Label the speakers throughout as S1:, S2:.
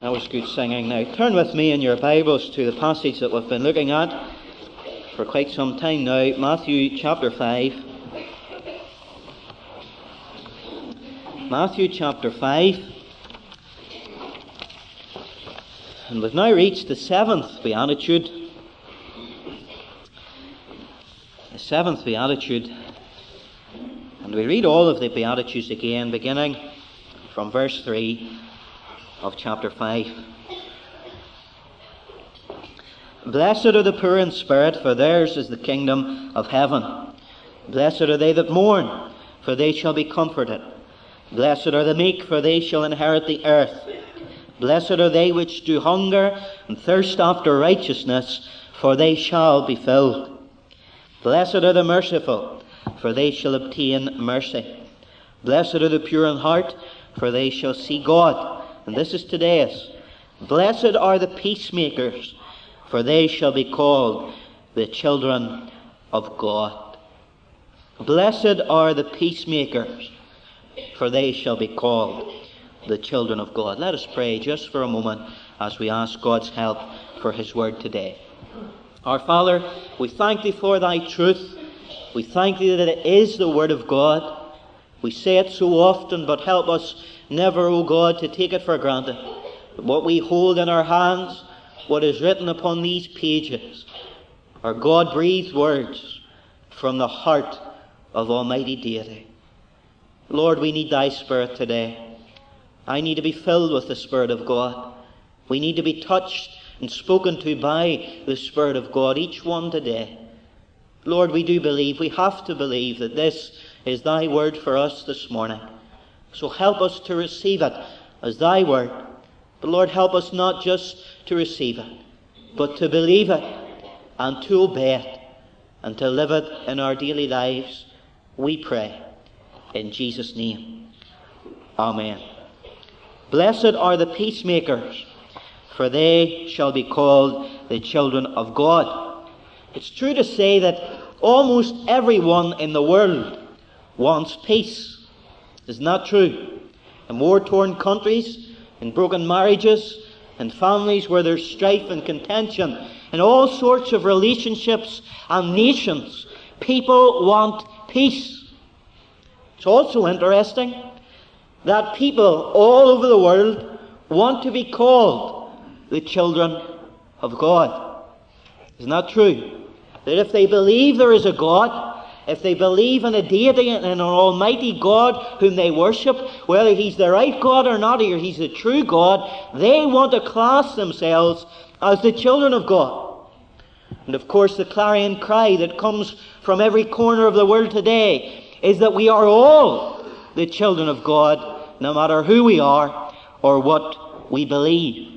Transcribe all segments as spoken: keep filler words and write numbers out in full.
S1: That was good singing. Now turn with me in your Bibles to the passage that we've been looking at for quite some time now, Matthew chapter five. Matthew chapter five. And we've now reached the seventh Beatitude. The seventh Beatitude. And we read all of the Beatitudes again, beginning from verse three of chapter five. Blessed are the poor in spirit, for theirs is the kingdom of heaven. Blessed are they that mourn, for they shall be comforted. Blessed are the meek, for they shall inherit the earth. Blessed are they which do hunger and thirst after righteousness, for they shall be filled. Blessed are the merciful, for they shall obtain mercy. Blessed are the pure in heart, for they shall see God. And this is today's. Blessed are the peacemakers, for they shall be called the children of God. Blessed are the peacemakers, for they shall be called the children of God. Let us pray just for a moment as we ask God's help for His word today. Our Father, we thank Thee for Thy truth. We thank Thee that it is the word of God. We say it so often, but help us never, O God, to take it for granted. What we hold in our hands, what is written upon these pages, are God-breathed words from the heart of Almighty Deity. Lord, we need Thy Spirit today. I need to be filled with the Spirit of God. We need to be touched and spoken to by the Spirit of God, each one today. Lord, we do believe, we have to believe that this is Thy word for us this morning. So help us to receive it as Thy word. But Lord, help us not just to receive it, but to believe it and to obey it and to live it in our daily lives. We pray in Jesus' name. Amen. Blessed are the peacemakers, for they shall be called the children of God. It's true to say that almost everyone in the world wants peace. Isn't that true? In war-torn countries, in broken marriages, in families where there's strife and contention, in all sorts of relationships and nations, people want peace. It's also interesting that people all over the world want to be called the children of God. Isn't that true? That if they believe there is a God, if they believe in a deity and an almighty God whom they worship, whether He's the right God or not, or He's the true God, they want to class themselves as the children of God. And of course the clarion cry that comes from every corner of the world today is that we are all the children of God, no matter who we are or what we believe.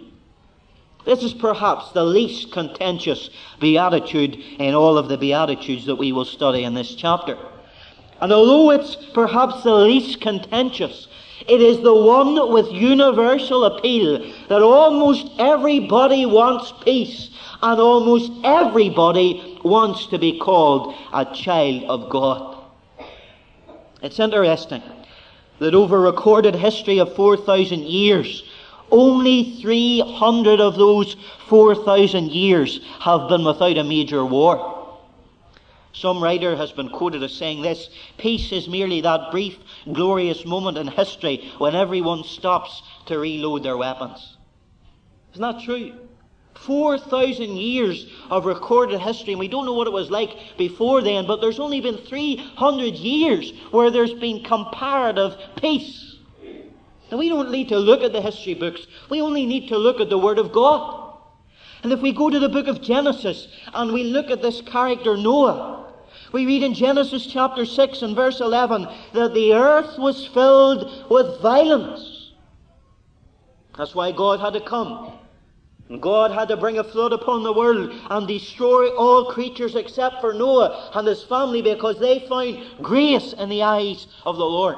S1: This is perhaps the least contentious beatitude in all of the beatitudes that we will study in this chapter. And although it's perhaps the least contentious, it is the one with universal appeal, that almost everybody wants peace and almost everybody wants to be called a child of God. It's interesting that over recorded history of four thousand years, only three hundred of those four thousand years have been without a major war. Some writer has been quoted as saying this: peace is merely that brief, glorious moment in history when everyone stops to reload their weapons. Isn't that true? four thousand years of recorded history, and we don't know what it was like before then, but there's only been three hundred years where there's been comparative peace. Now, we don't need to look at the history books. We only need to look at the Word of God. And if we go to the book of Genesis and we look at this character Noah, we read in Genesis chapter six and verse eleven that the earth was filled with violence. That's why God had to come. And God had to bring a flood upon the world and destroy all creatures except for Noah and his family, because they found grace in the eyes of the Lord.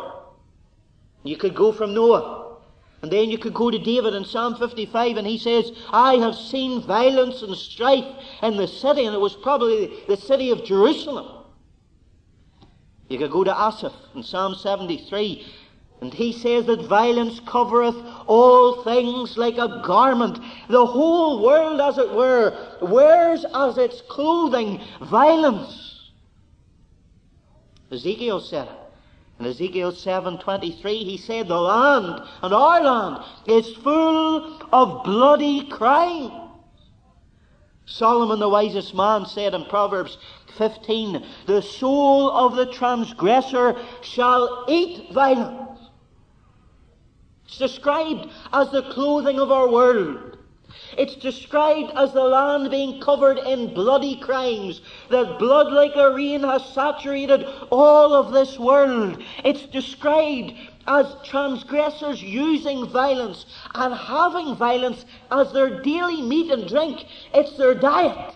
S1: You could go from Noah, and then you could go to David in Psalm fifty-five, and he says, I have seen violence and strife in the city, and it was probably the city of Jerusalem. You could go to Asaph in Psalm seventy-three, And he says that violence covereth all things like a garment. The whole world, as it were, wears as its clothing violence. Ezekiel said it. In Ezekiel seven twenty-three, he said, the land, and our land, is full of bloody crime. Solomon, the wisest man, said in Proverbs fifteen, the soul of the transgressor shall eat violence. It's described as the clothing of our world. It's described as the land being covered in bloody crimes. That blood like a rain has saturated all of this world. It's described as transgressors using violence and having violence as their daily meat and drink. It's their diet.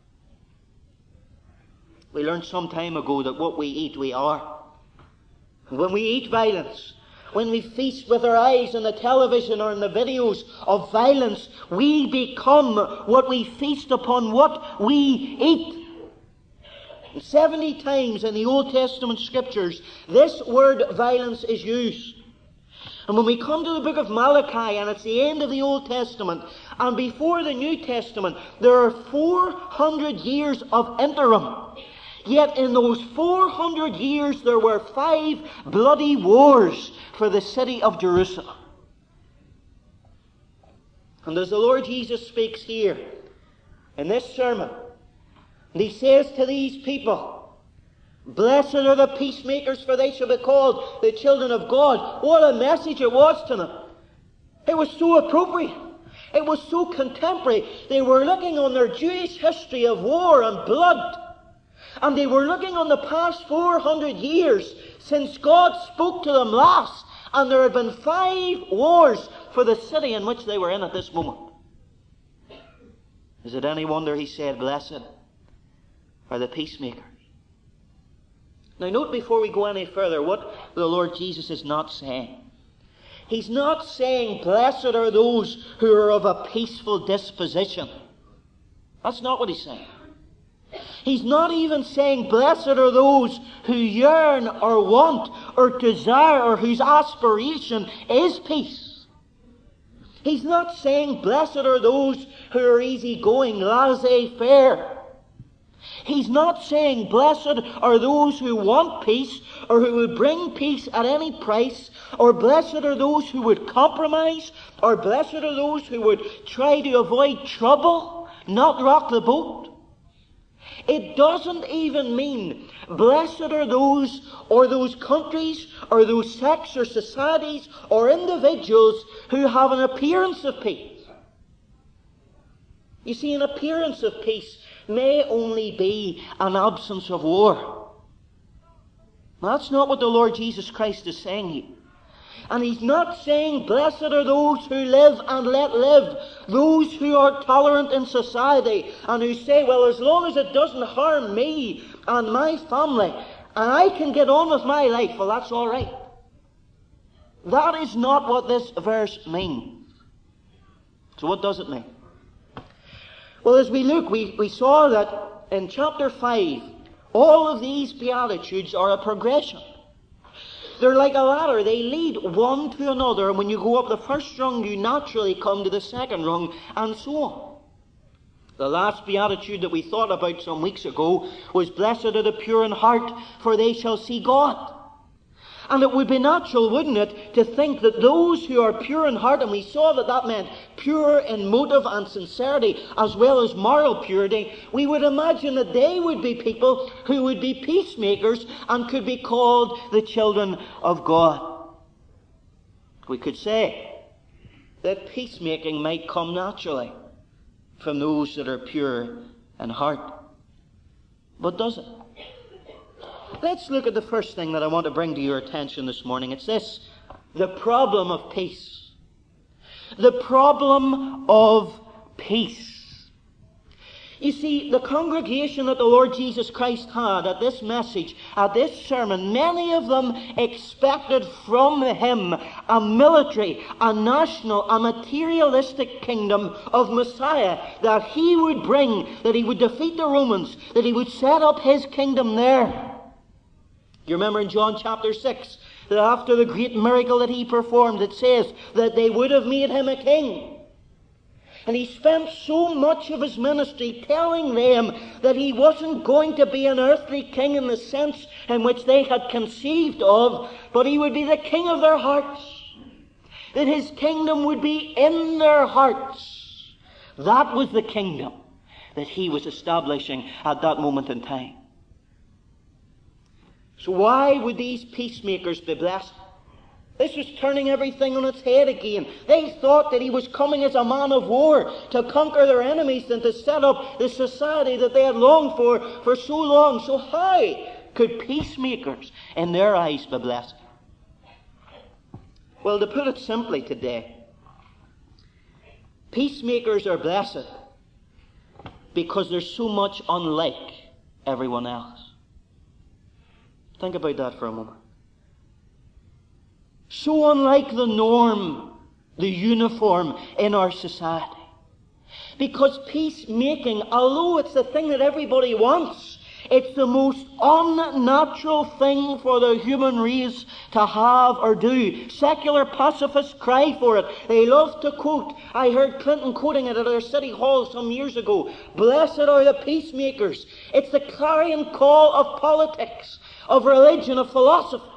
S1: We learned some time ago that what we eat, we are. And when we eat violence, when we feast with our eyes on the television or in the videos of violence, we become what we feast upon, what we eat. And seventy times in the Old Testament Scriptures, this word violence is used. And when we come to the book of Malachi, and it's the end of the Old Testament, and before the New Testament, there are four hundred years of interim. Yet in those four hundred years there were five bloody wars for the city of Jerusalem. And as the Lord Jesus speaks here in this sermon, and he says to these people, blessed are the peacemakers, for they shall be called the children of God. What a message it was to them. It was so appropriate. It was so contemporary. They were looking on their Jewish history of war and blood. And they were looking on the past four hundred years since God spoke to them last. And there had been five wars for the city in which they were in at this moment. Is it any wonder he said, blessed are the peacemakers? Now note before we go any further what the Lord Jesus is not saying. He's not saying, blessed are those who are of a peaceful disposition. That's not what he's saying. He's not even saying, blessed are those who yearn or want or desire or whose aspiration is peace. He's not saying, blessed are those who are easygoing, laissez-faire. He's not saying, blessed are those who want peace or who would bring peace at any price, or blessed are those who would compromise, or blessed are those who would try to avoid trouble, not rock the boat. It doesn't even mean blessed are those or those countries or those sects or societies or individuals who have an appearance of peace. You see, an appearance of peace may only be an absence of war. That's not what the Lord Jesus Christ is saying here. And he's not saying, blessed are those who live and let live. Those who are tolerant in society and who say, well, as long as it doesn't harm me and my family, and I can get on with my life, well, that's all right. That is not what this verse means. So what does it mean? Well, as we look, we, we saw that in chapter five, all of these Beatitudes are a progression. They're like a ladder. They lead one to another. And when you go up the first rung, you naturally come to the second rung, and so on. The last beatitude that we thought about some weeks ago was, blessed are the pure in heart, for they shall see God. And it would be natural, wouldn't it, to think that those who are pure in heart, and we saw that that meant pure in motive and sincerity, as well as moral purity, we would imagine that they would be people who would be peacemakers and could be called the children of God. We could say that peacemaking might come naturally from those that are pure in heart. But does it? Let's look at the first thing that I want to bring to your attention this morning. It's this: the problem of peace. The problem of peace. You see, the congregation that the Lord Jesus Christ had at this message, at this sermon, many of them expected from him a military, a national, a materialistic kingdom of Messiah that he would bring, that he would defeat the Romans, that he would set up his kingdom there. You remember in John chapter six, that after the great miracle that he performed, it says that they would have made him a king. And he spent so much of his ministry telling them that he wasn't going to be an earthly king in the sense in which they had conceived of, but he would be the king of their hearts. That his kingdom would be in their hearts. That was the kingdom that he was establishing at that moment in time. So why would these peacemakers be blessed? This was turning everything on its head again. They thought that he was coming as a man of war to conquer their enemies and to set up the society that they had longed for for so long. So how could peacemakers in their eyes be blessed? Well, to put it simply today, peacemakers are blessed because they're so much unlike everyone else. Think about that for a moment. So unlike the norm, the uniform in our society. Because peacemaking, although it's the thing that everybody wants, it's the most unnatural thing for the human race to have or do. Secular pacifists cry for it. They love to quote. I heard Clinton quoting it at our city hall some years ago. Blessed are the peacemakers. It's the clarion call of politics, of religion, of philosophy.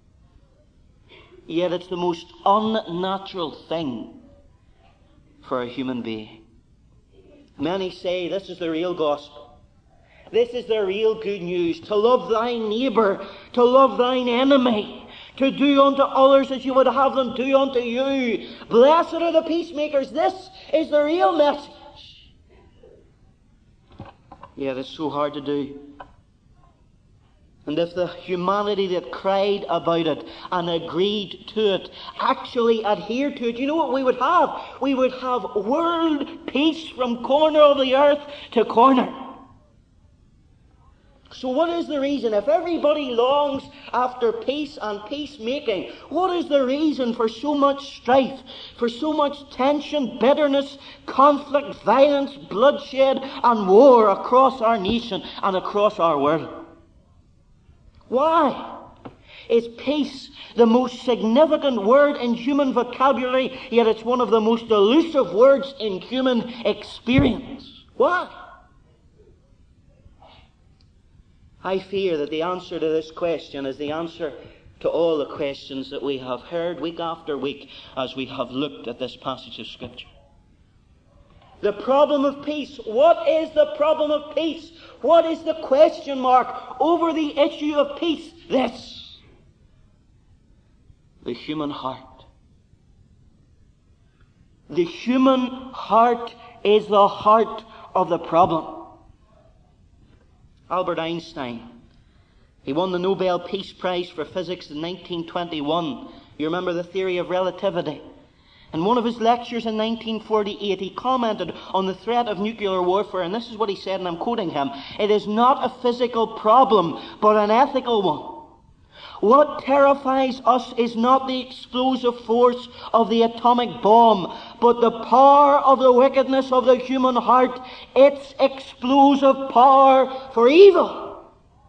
S1: Yet it's the most unnatural thing for a human being. Many say this is the real gospel. This is the real good news. To love thy neighbour, to love thine enemy, to do unto others as you would have them do unto you. Blessed are the peacemakers. This is the real message. Yet it's so hard to do. And if the humanity that cried about it and agreed to it actually adhered to it, you know what we would have? We would have world peace from corner of the earth to corner. So what is the reason? If everybody longs after peace and peacemaking, what is the reason for so much strife, for so much tension, bitterness, conflict, violence, bloodshed and war across our nation and across our world? Why? Is peace the most significant word in human vocabulary, yet it's one of the most elusive words in human experience? Why? I fear that the answer to this question is the answer to all the questions that we have heard week after week as we have looked at this passage of Scripture. The problem of peace. What is the problem of peace? What is the question mark over the issue of peace? This. The human heart. The human heart is the heart of the problem. Albert Einstein, he won the Nobel Peace Prize for Physics in nineteen twenty-one. You remember the theory of relativity. In one of his lectures in nineteen forty-eight, he commented on the threat of nuclear warfare, and this is what he said, and I'm quoting him: "It is not a physical problem, but an ethical one. What terrifies us is not the explosive force of the atomic bomb, but the power of the wickedness of the human heart, its explosive power for evil."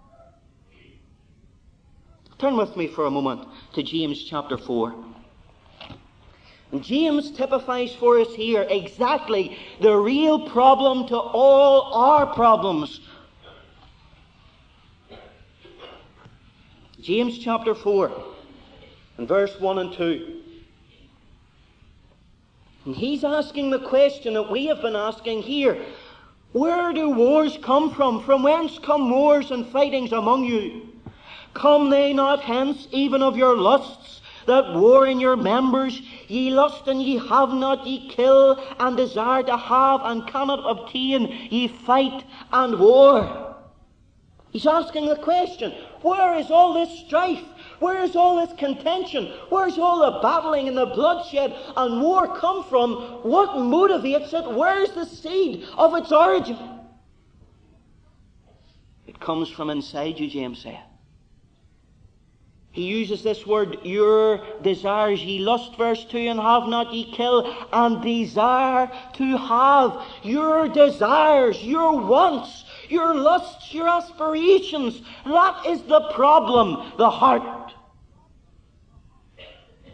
S1: Turn with me for a moment to James chapter four. And James typifies for us here exactly the real problem to all our problems. James chapter four, and verse one and two. And he's asking the question that we have been asking here. Where do wars come from? From whence come wars and fightings among you? Come they not hence even of your lusts that war in your members? Ye lust and ye have not, ye kill and desire to have and cannot obtain, ye fight and war. He's asking the question, where is all this strife? Where is all this contention? Where's all the battling and the bloodshed and war come from? What motivates it? Where's the seed of its origin? It comes from inside you, James said. He uses this word, your desires. Ye lust, verse two, and have not, ye kill, and desire to have. Your desires, your wants, your lusts, your aspirations. That is the problem, the heart.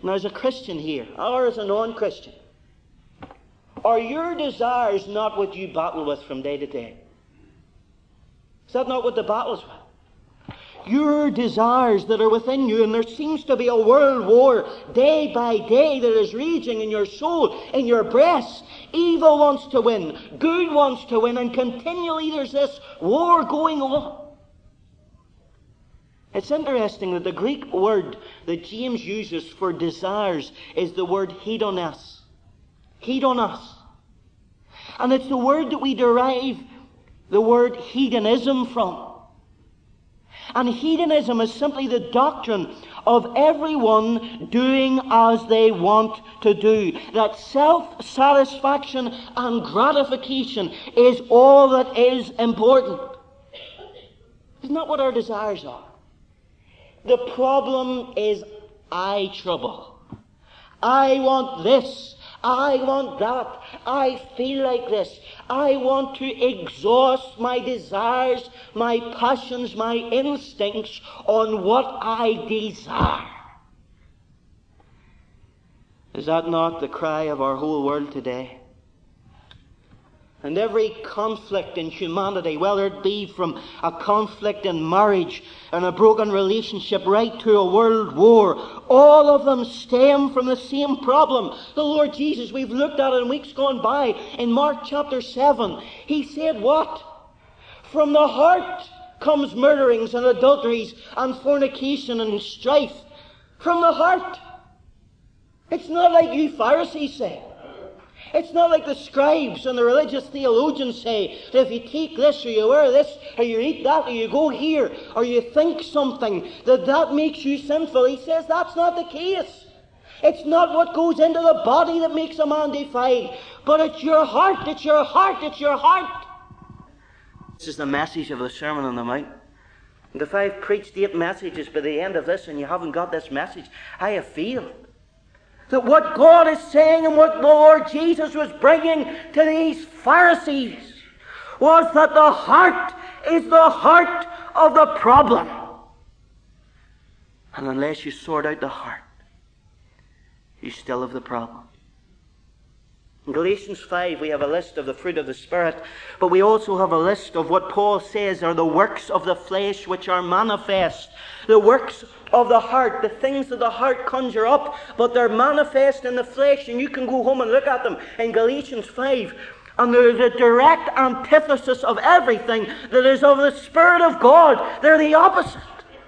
S1: Now, as a Christian here, or as a non-Christian, are your desires not what you battle with from day to day? Is that not what the battle's with? Your desires that are within you, and there seems to be a world war day by day that is raging in your soul, in your breast. Evil wants to win, good wants to win, and continually there's this war going on. It's interesting that the Greek word that James uses for desires is the word hedonos. Hedonos. And it's the word that we derive the word hedonism from. And hedonism is simply the doctrine of everyone doing as they want to do. That self-satisfaction and gratification is all that is important. Isn't that what our desires are? The problem is eye trouble. I want this. I want that. I feel like this. I want to exhaust my desires, my passions, my instincts on what I desire. Is that not the cry of our whole world today? And every conflict in humanity, whether it be from a conflict in marriage and a broken relationship right to a world war, all of them stem from the same problem. The Lord Jesus, we've looked at it in weeks gone by, in Mark chapter seven. He said what? From the heart comes murderings and adulteries and fornication and strife. From the heart. It's not like you Pharisees say. It's not like the scribes and the religious theologians say that if you take this or you wear this or you eat that or you go here or you think something, that that makes you sinful. He says that's not the case. It's not what goes into the body that makes a man defiled, but it's your heart, it's your heart, it's your heart. This is the message of the Sermon on the Mount. And if I've preached eight messages by the end of this and you haven't got this message, I have failed. That what God is saying and what the Lord Jesus was bringing to these Pharisees was that the heart is the heart of the problem. And unless you sort out the heart, you still have the problem. In Galatians five we have a list of the fruit of the Spirit, but we also have a list of what Paul says are the works of the flesh which are manifest. The works of the heart, the things that the heart conjure up, but they're manifest in the flesh, and you can go home and look at them in Galatians five. And they're the direct antithesis of everything that is of the Spirit of God. They're the opposite.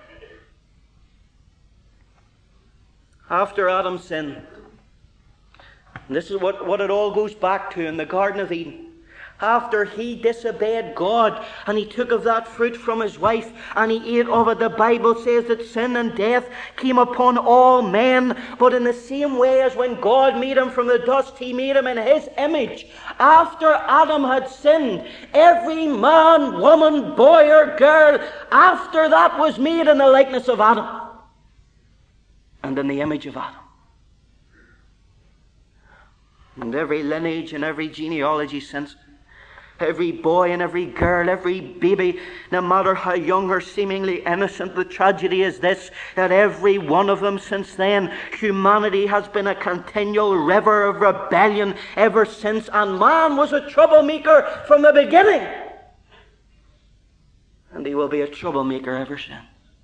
S1: After Adam sinned, and this is what, what it all goes back to in the Garden of Eden. After he disobeyed God and he took of that fruit from his wife and he ate of it, the Bible says that sin and death came upon all men. But in the same way as when God made him from the dust, he made him in his image. After Adam had sinned, every man, woman, boy or girl after that was made in the likeness of Adam and in the image of Adam. And every lineage and every genealogy since, every boy and every girl, every baby, no matter how young or seemingly innocent, the tragedy is this, that every one of them since then, humanity has been a continual river of rebellion ever since, and man was a troublemaker from the beginning. And he will be a troublemaker ever since.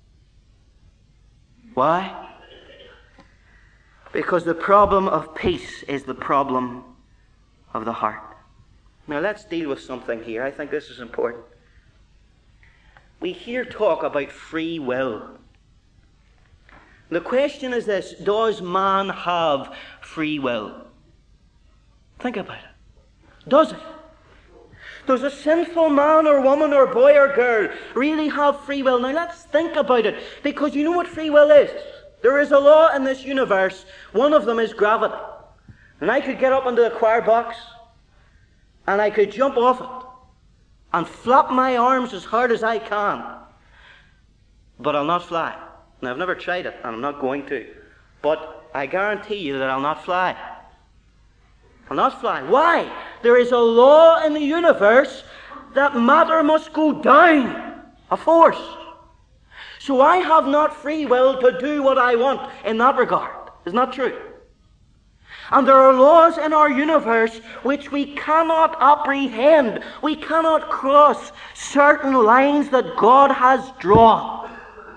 S1: Why? Because the problem of peace is the problem of the heart. Now let's deal with something here. I think this is important. We hear talk about free will. The question is this: does man have free will? Think about it. Does it? Does a sinful man or woman or boy or girl really have free will? Now let's think about it, because you know what free will is. There is a law in this universe. One of them is gravity. And I could get up into the choir box and I could jump off it and flap my arms as hard as I can. But I'll not fly. Now, I've never tried it and I'm not going to. But I guarantee you that I'll not fly. I'll not fly. Why? There is a law in the universe that matter must go down. A force. So I have not free will to do what I want in that regard. Isn't that true? And there are laws in our universe which we cannot apprehend. We cannot cross certain lines that God has drawn.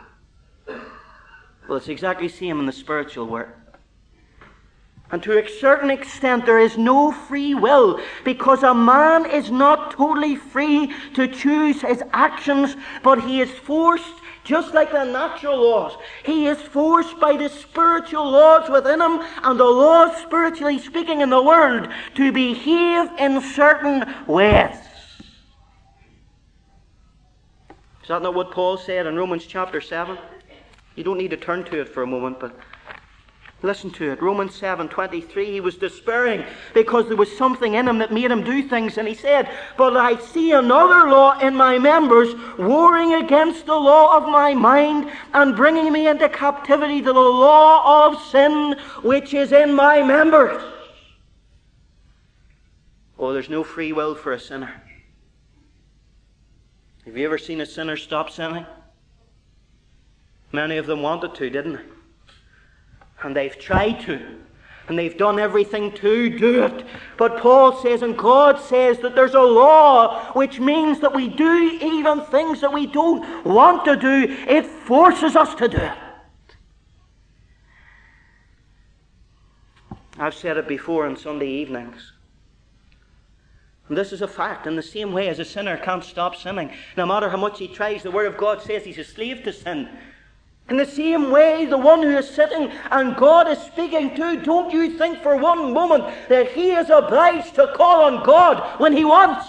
S1: Well, it's exactly the same in the spiritual world. And to a certain extent, there is no free will, because a man is not totally free to choose his actions, but he is forced, just like the natural laws, he is forced by the spiritual laws within him and the laws, spiritually speaking, in the world to behave in certain ways. Is that not what Paul said in Romans chapter seven? You don't need to turn to it for a moment, but listen to it. Romans seven twenty-three. He was despairing because there was something in him that made him do things. And he said, "But I see another law in my members, warring against the law of my mind, and bringing me into captivity to the law of sin, which is in my members." Oh, there's no free will for a sinner. Have you ever seen a sinner stop sinning? Many of them wanted to, didn't they? And they've tried to. And they've done everything to do it. But Paul says, and God says, that there's a law which means that we do even things that we don't want to do. It forces us to do it. I've said it before on Sunday evenings. And this is a fact. In the same way as a sinner can't stop sinning, no matter how much he tries, the Word of God says he's a slave to sin. In the same way, the one who is sitting and God is speaking to, don't you think for one moment that he is obliged to call on God when he wants?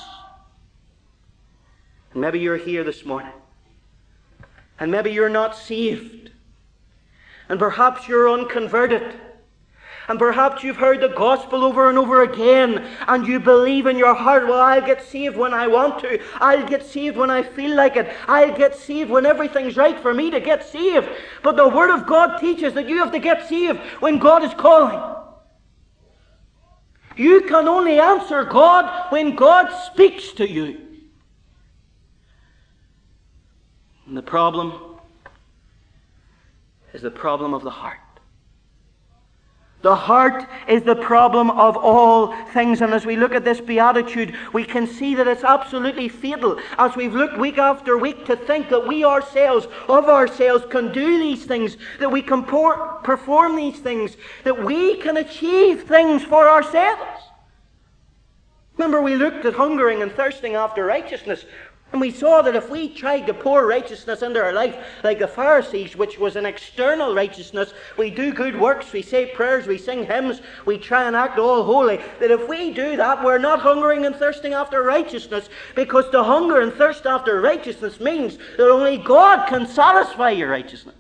S1: And maybe you're here this morning, and maybe you're not saved, and perhaps you're unconverted, and perhaps you've heard the gospel over and over again, and you believe in your heart, well, I'll get saved when I want to. I'll get saved when I feel like it. I'll get saved when everything's right for me to get saved. But the Word of God teaches that you have to get saved when God is calling. You can only answer God when God speaks to you. And the problem is the problem of the heart. The heart is the problem of all things. And as we look at this beatitude, we can see that it's absolutely fatal. As we've looked week after week to think that we ourselves, of ourselves, can do these things, that we can por- perform these things, that we can achieve things for ourselves. Remember, we looked at hungering and thirsting after righteousness. And we saw that if we tried to pour righteousness into our life, like the Pharisees, which was an external righteousness, we do good works, we say prayers, we sing hymns, we try and act all holy, that if we do that, we're not hungering and thirsting after righteousness, because to hunger and thirst after righteousness means that only God can satisfy your righteousness.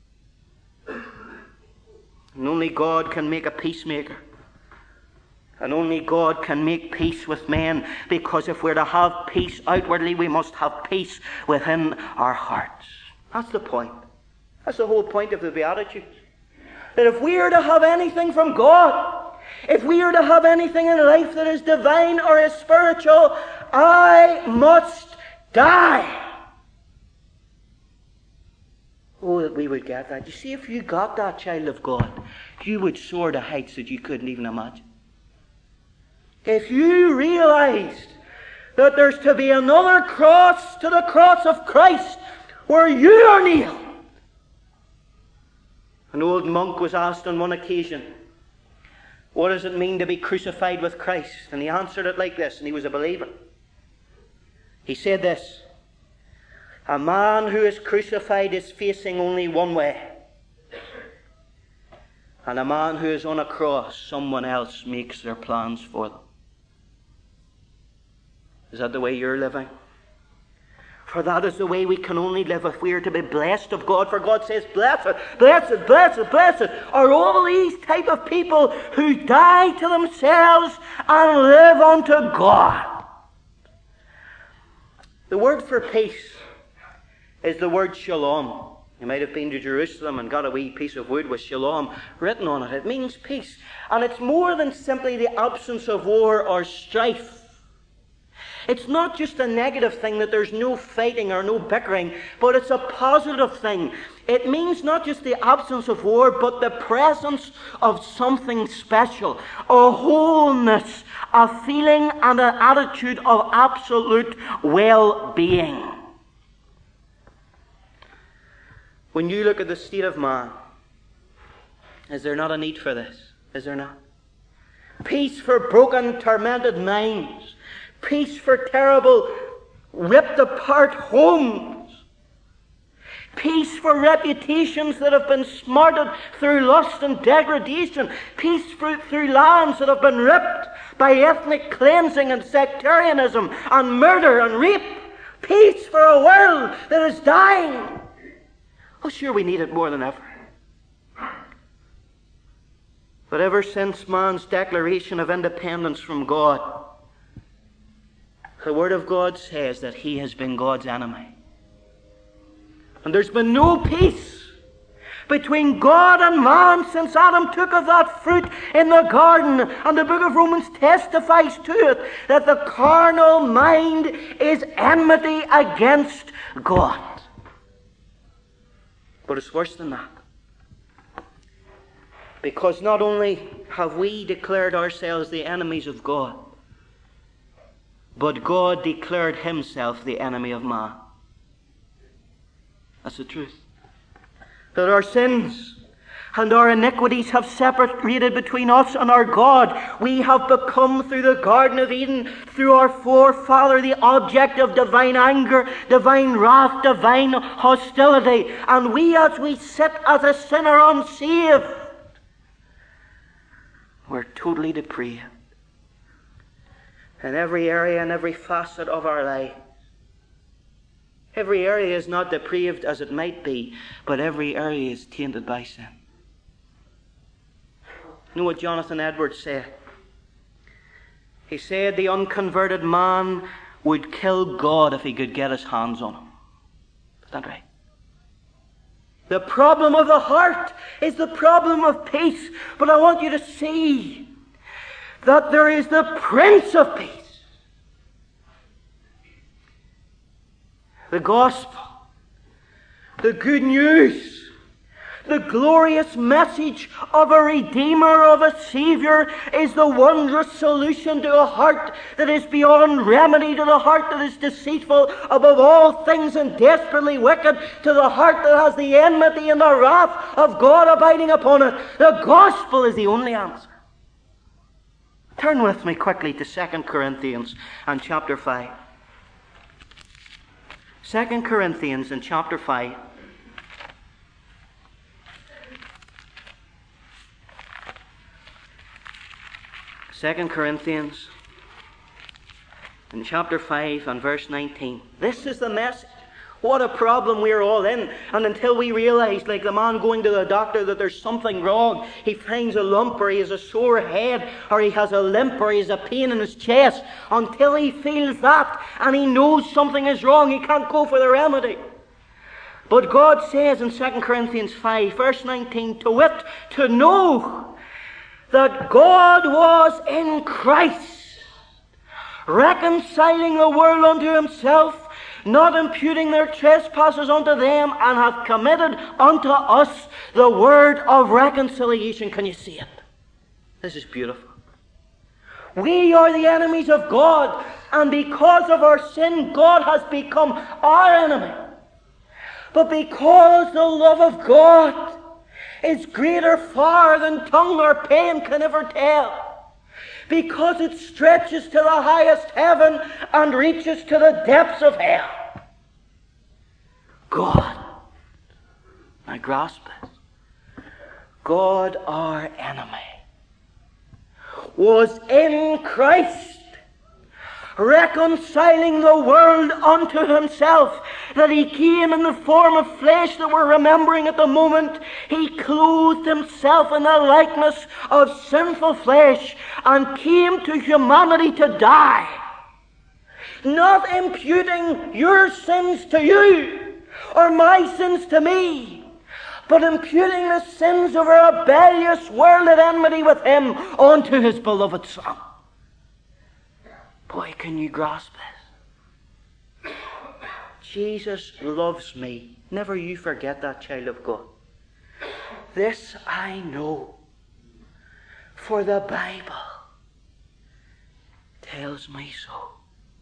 S1: And only God can make a peacemaker. And only God can make peace with men, because if we're to have peace outwardly, we must have peace within our hearts. That's the point. That's the whole point of the Beatitudes. That if we are to have anything from God, if we are to have anything in life that is divine or is spiritual, I must die. Oh, that we would get that. You see, if you got that, child of God, you would soar to heights that you couldn't even imagine. If you realized that there's to be another cross to the cross of Christ where you are nailed. An old monk was asked on one occasion, what does it mean to be crucified with Christ? And he answered it like this, and he was a believer. He said this, a man who is crucified is facing only one way. And a man who is on a cross, someone else makes their plans for them. Is that the way you're living? For that is the way we can only live if we are to be blessed of God. For God says, blessed, blessed, blessed, blessed are all these type of people who die to themselves and live unto God. The word for peace is the word shalom. You might have been to Jerusalem and got a wee piece of wood with shalom written on it. It means peace. And it's more than simply the absence of war or strife. It's not just a negative thing that there's no fighting or no bickering, but it's a positive thing. It means not just the absence of war, but the presence of something special, a wholeness, a feeling and an attitude of absolute well-being. When you look at the state of man, is there not a need for this? Is there not? Peace for broken, tormented minds. Peace for terrible, ripped apart homes. Peace for reputations that have been smarted through lust and degradation. Peace for, through lands that have been ripped by ethnic cleansing and sectarianism and murder and rape. Peace for a world that is dying. Oh, sure, we need it more than ever. But ever since man's declaration of independence from God, the Word of God says that he has been God's enemy. And there's been no peace between God and man since Adam took of that fruit in the garden. And the book of Romans testifies to it, that the carnal mind is enmity against God. But it's worse than that. Because not only have we declared ourselves the enemies of God, but God declared himself the enemy of man. That's the truth. That our sins and our iniquities have separated between us and our God. We have become, through the Garden of Eden, through our forefather, the object of divine anger, divine wrath, divine hostility. And we, as we sit as a sinner unsaved, we're totally depraved in every area and every facet of our life. Every area is not depraved as it might be, but every area is tainted by sin. You know what Jonathan Edwards said? He said the unconverted man would kill God if he could get his hands on him. Is that right? The problem of the heart is the problem of peace. But I want you to see that there is the Prince of Peace. The gospel, the good news, the glorious message of a Redeemer, of a Savior, is the wondrous solution to a heart that is beyond remedy, to the heart that is deceitful above all things and desperately wicked, to the heart that has the enmity and the wrath of God abiding upon it. The gospel is the only answer. Turn with me quickly to Second Corinthians and chapter five. Second Corinthians and chapter five. Second Corinthians in chapter five and verse nineteen. This is the message. What a problem we're all in. And until we realize, like the man going to the doctor, that there's something wrong, he finds a lump, or he has a sore head, or he has a limp, or he has a pain in his chest, until he feels that and he knows something is wrong, he can't go for the remedy. But God says in Second Corinthians five, verse nineteen, to wit, to know that God was in Christ, reconciling the world unto himself, not imputing their trespasses unto them, and hath committed unto us the word of reconciliation. Can you see it? This is beautiful. We are the enemies of God, and because of our sin, God has become our enemy. But because the love of God is greater far than tongue or pen can ever tell, because it stretches to the highest heaven and reaches to the depths of hell, God, now grasp it, God our enemy was in Christ, reconciling the world unto himself, that he came in the form of flesh that we're remembering at the moment. He clothed himself in the likeness of sinful flesh and came to humanity to die, not imputing your sins to you or my sins to me, but imputing the sins of a rebellious world at enmity with him onto his beloved Son. Boy, can you grasp this? Jesus loves me. Never you forget that, child of God. This I know, for the Bible tells me so.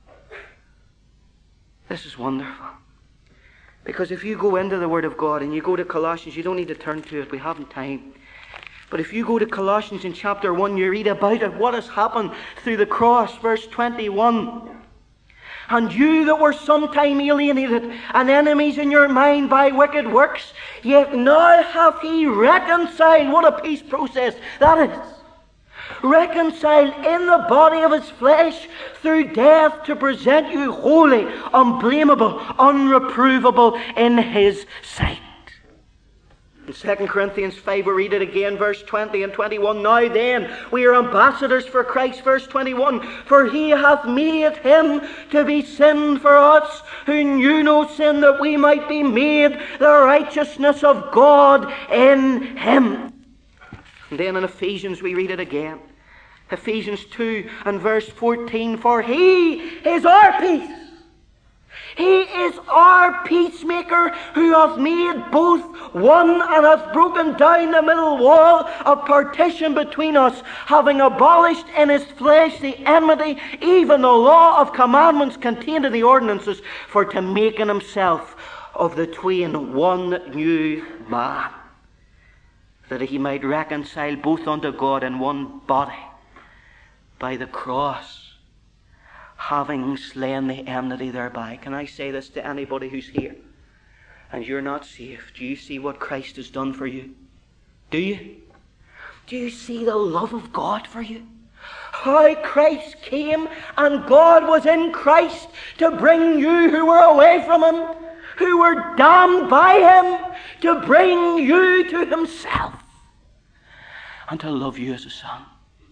S1: This is wonderful. Because if you go into the Word of God and you go to Colossians, you don't need to turn to it, we haven't time. But if you go to Colossians in chapter one, you read about it, what has happened through the cross, verse twenty-one. And you that were sometime alienated and enemies in your mind by wicked works, yet now hath he reconciled. What a peace process that is. Reconciled in the body of his flesh through death to present you holy, unblameable, unreprovable in his sight. In Second Corinthians five we read it again, verse twenty and twenty-one. Now then, we are ambassadors for Christ, verse twenty-one. For he hath made him to be sin for us, who knew no sin, that we might be made the righteousness of God in him. And then in Ephesians we read it again. Ephesians two and verse fourteen. For he is our peace. He is our peacemaker, who hath made both one, and hath broken down the middle wall of partition between us, having abolished in his flesh the enmity, even the law of commandments contained in the ordinances, for to make in himself of the twain one new man, that he might reconcile both unto God in one body by the cross, having slain the enmity thereby. Can I say this to anybody who's here and you're not saved? Do you see what Christ has done for you? Do you? Do you see the love of God for you? How Christ came, and God was in Christ to bring you who were away from him, who were damned by him, to bring you to himself and to love you as a son.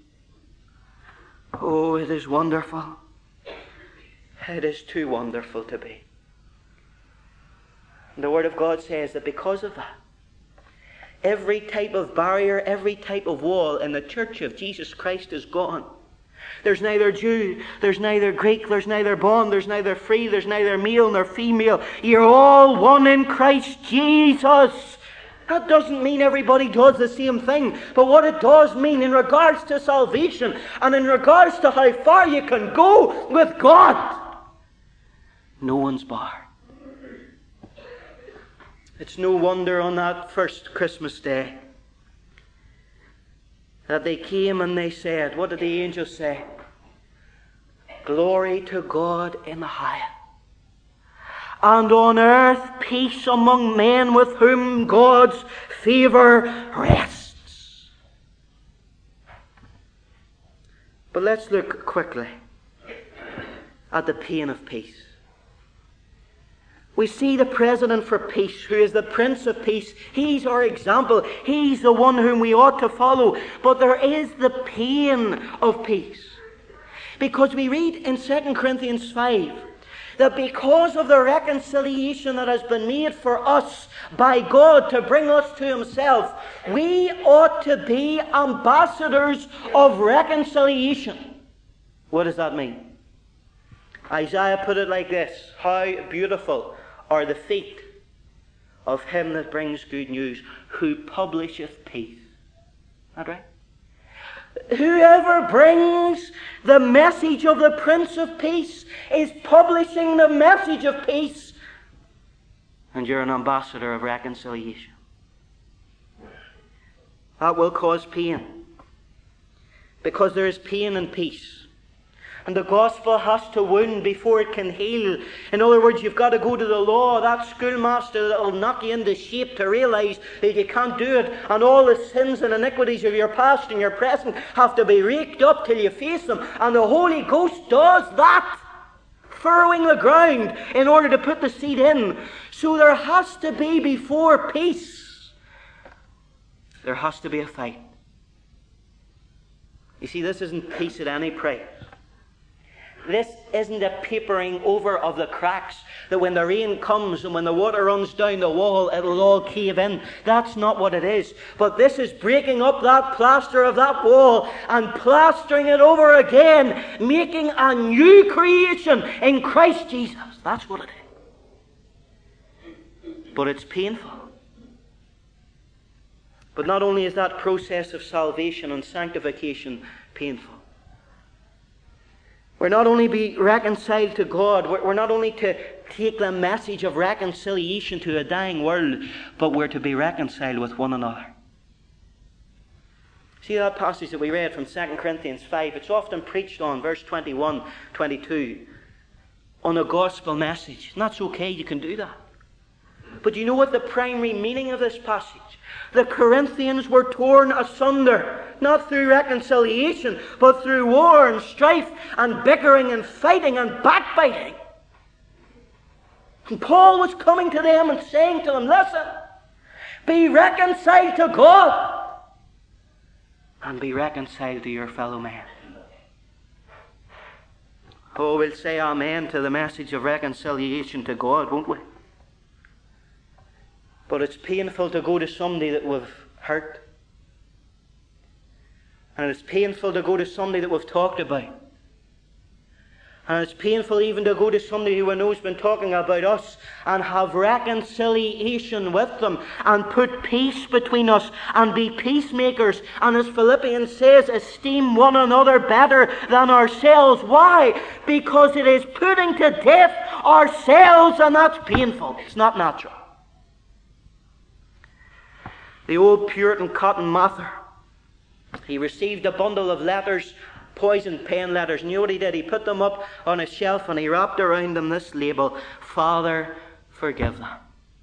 S1: Oh, it is wonderful. It is too wonderful to be. And the Word of God says that because of that, every type of barrier, every type of wall in the church of Jesus Christ is gone. There's neither Jew, there's neither Greek, there's neither bond, there's neither free, there's neither male nor female. You're all one in Christ Jesus. That doesn't mean everybody does the same thing. But what it does mean in regards to salvation and in regards to how far you can go with God, no one's barred. It's no wonder on that first Christmas day that they came and they said, what did the angels say? Glory to God in the highest, and on earth peace among men with whom God's favour rests. But let's look quickly at the pain of peace. We see the President for Peace, who is the Prince of Peace. He's our example. He's the one whom we ought to follow. But there is the pain of peace. Because we read in Second Corinthians five that because of the reconciliation that has been made for us by God to bring us to himself, we ought to be ambassadors of reconciliation. What does that mean? Isaiah put it like this: how beautiful are the feet of him that brings good news, who publisheth peace. Is that right? Whoever brings the message of the Prince of Peace is publishing the message of peace. And you're an ambassador of reconciliation. That will cause pain, because there is pain in peace. And the gospel has to wound before it can heal. In other words, you've got to go to the law, that schoolmaster that will knock you into shape, to realize that you can't do it. And all the sins and iniquities of your past and your present have to be raked up till you face them. And the Holy Ghost does that, furrowing the ground in order to put the seed in. So there has to be, before peace, there has to be a fight. You see, this isn't peace at any price. This isn't a papering over of the cracks, that when the rain comes and when the water runs down the wall, it'll all cave in. That's not what it is. But this is breaking up that plaster of that wall and plastering it over again, making a new creation in Christ Jesus. That's what it is. But it's painful. But not only is that process of salvation and sanctification painful, we're not only be reconciled to God, we're not only to take the message of reconciliation to a dying world, but we're to be reconciled with one another. See that passage that we read from Second Corinthians five? It's often preached on, verse twenty-one, twenty-two, on a gospel message. And that's okay, you can do that. But you know what the primary meaning of this passage? The Corinthians were torn asunder, not through reconciliation, but through war and strife and bickering and fighting and backbiting. And Paul was coming to them and saying to them, listen, be reconciled to God and be reconciled to your fellow men. Oh, we'll say amen to the message of reconciliation to God, won't we? But it's painful to go to somebody that we've hurt. And it's painful to go to somebody that we've talked about. And it's painful even to go to somebody who we know has been talking about us and have reconciliation with them and put peace between us and be peacemakers. And as Philippians says, esteem one another better than ourselves. Why? Because it is putting to death ourselves, and that's painful. It's not natural. The old Puritan Cotton Mather, he received a bundle of letters, poison pen letters. And you know what he did? He put them up on a shelf and he wrapped around them this label, Father, forgive them.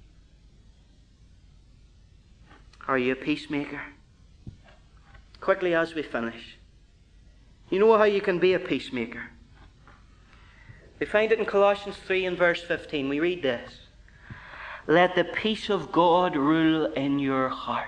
S1: Are you a peacemaker? Quickly as we finish. You know how you can be a peacemaker? We find it in Colossians three and verse fifteen. We read this. Let the peace of God rule in your hearts.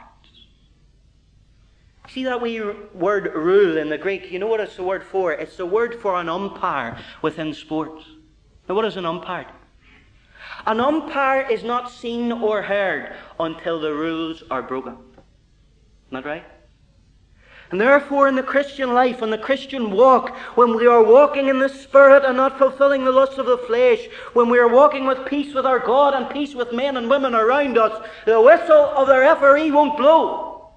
S1: See that wee word rule in the Greek? You know what it's the word for? It's the word for an umpire within sports. Now what is an umpire? An umpire is not seen or heard until the rules are broken. Isn't that right? And therefore in the Christian life and the Christian walk, when we are walking in the Spirit and not fulfilling the lusts of the flesh, when we are walking with peace with our God and peace with men and women around us, the whistle of the referee won't blow.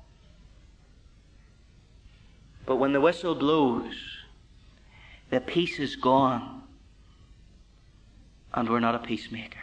S1: But when the whistle blows, the peace is gone and we're not a peacemaker.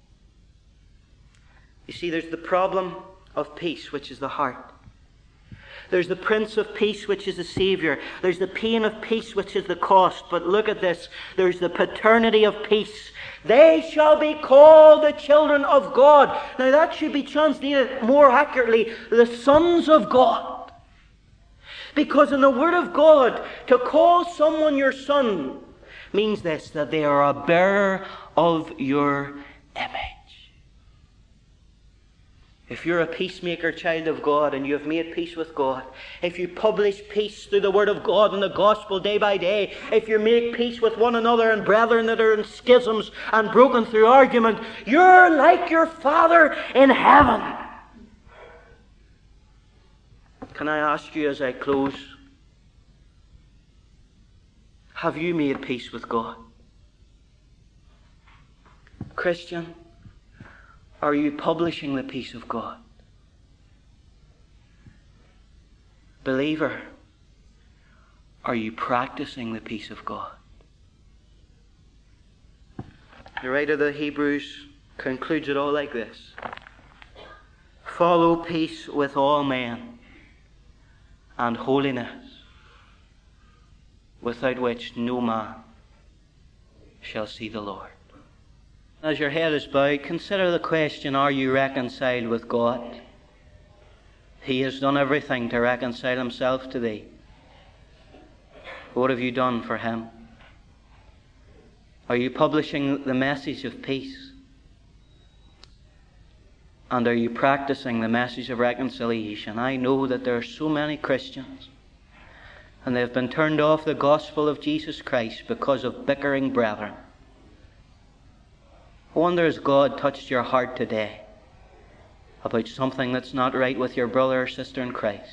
S1: You see, there's the problem of peace, which is the heart. There's the Prince of Peace, which is the Saviour. There's the pain of peace, which is the cost. But look at this. There's the paternity of peace. They shall be called the children of God. Now that should be translated more accurately, the sons of God. Because in the Word of God, to call someone your son means this, that they are a bearer of your image. If you're a peacemaker, child of God, and you have made peace with God, if you publish peace through the Word of God and the Gospel day by day, if you make peace with one another and brethren that are in schisms and broken through argument, you're like your Father in heaven. Can I ask you as I close, have you made peace with God? Christian, are you publishing the peace of God? Believer, are you practicing the peace of God? The writer of the Hebrews concludes it all like this. Follow peace with all men and holiness, without which no man shall see the Lord. As your head is bowed, consider the question, are you reconciled with God? He has done everything to reconcile himself to thee. What have you done for him? Are you publishing the message of peace? And are you practicing the message of reconciliation? I know that there are so many Christians and they have been turned off the gospel of Jesus Christ because of bickering brethren. I wonder, has God touched your heart today about something that's not right with your brother or sister in Christ?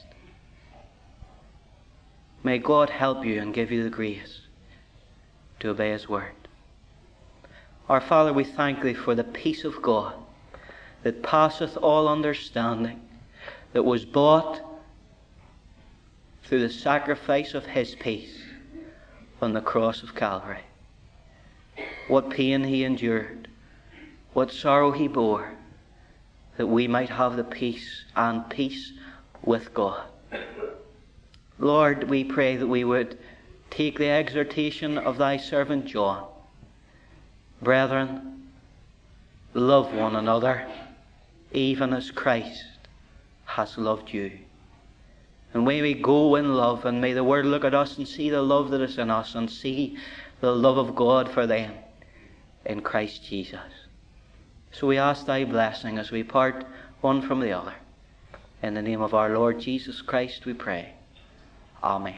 S1: May God help you and give you the grace to obey His word. Our Father, we thank Thee for the peace of God that passeth all understanding, that was bought through the sacrifice of His peace on the cross of Calvary. What pain He endured, what sorrow He bore, that we might have the peace and peace with God. Lord, we pray that we would take the exhortation of Thy servant John. Brethren, love one another, even as Christ has loved you. And may we go in love, and may the Word look at us and see the love that is in us, and see the love of God for them in Christ Jesus. So we ask Thy blessing as we part one from the other. In the name of our Lord Jesus Christ we pray. Amen.